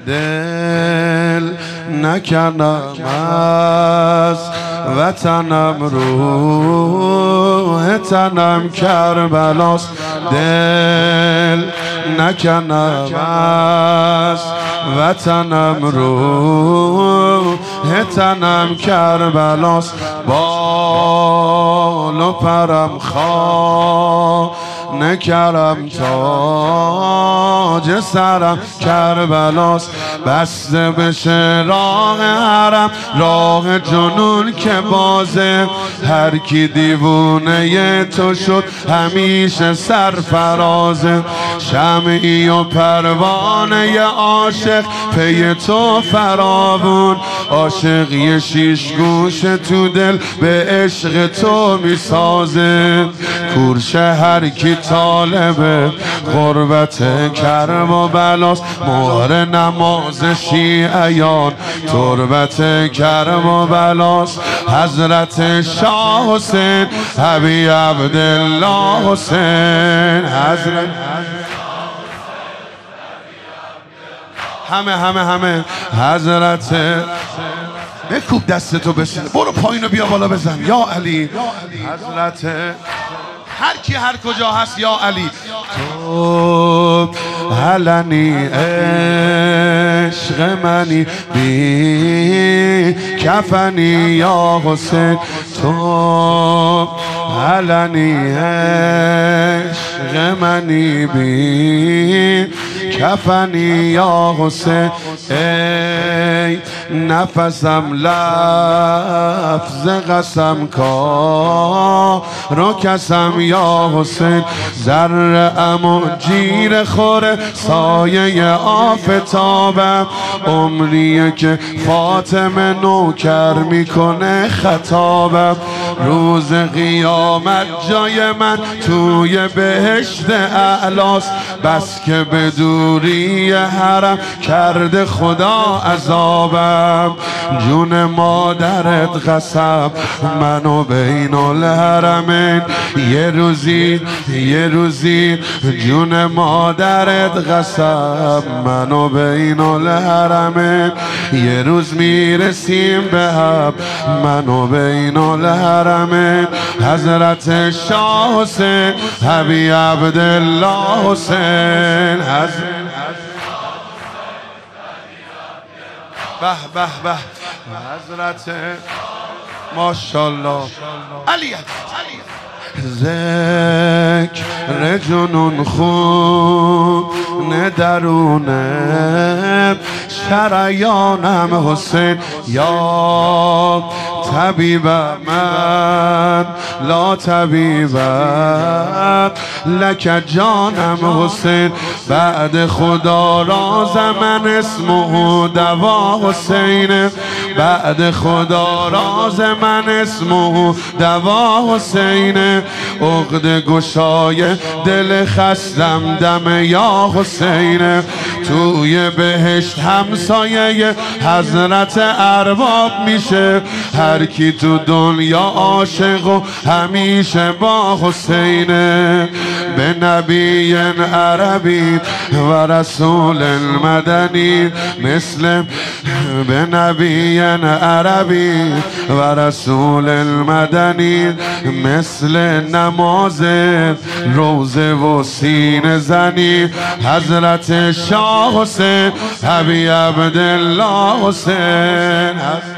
دل نکنم از وطنم، روح تنم کربلاست. دل نکنم از وطنم، روح تنم کربلاست. بال و پرم نکرم تاج سرم کربلاست. بسته بشه راه حرم، راه جنون که بازه. هر کی دیوونه تو شد همیشه سرفرازه. شمعی و پروانه عاشق پی تو فراوون. عاشق یه شیش گوش تو دل به عشق تو میسازه. کورشه هر کی طالب غربت کرم و بلاست. مهر نماز شیعیان تربت کرم و بلاست. حضرت شاه حسین ابی عبدالله حسین. حضرت همه حضرت بکوب دستتو بسید، برو پایینو بیا بالا بزن. یا علی حضرت هر کی هر کجا هست یا علی. تو علنی عشق منی بی کفنی یا حسین. تو علنی عشق منی بی کفنی یا حسین. ای نفسم لفظ قسم کارو کسم یا حسین. ذره ام و جیر خوره سایه آفتابم. عمریه که فاطمه نوکر میکنه خطابم. روز قیامت جای من توی بهشت اعلاست. بس که به دوری حرم کرده خدا عذابم. جون مادرت قسم منو بین الحرمین. یه روزی جون مادرت قسم منو بین الحرمین. یه روز میرسیم به هم منو بین الحرمین. حضرت شاه حسین ابی عبدالله حسین. به حضرت ماشاءالله علی. ذکر جنون خون درونه شریانم حسین. یا طبیب من لا طبیب لک جانم حسین. بعد خدا راز من اسمه دوا حسین. بعد خدا راز من اسمه دوا حسین. عقد گشای دل خستم دم یا حسین. توی بهشت همسایه حضرت ارباب میشه. هر کی تو دنیا عاشق و همیشه با حسینه. به نبی عربی و رسول مدنی مثل به نبی عربی و رسول المدنی مثل نماز روزه و سینه زنی. حضرت شاه حسین ابی عبدالله حسین.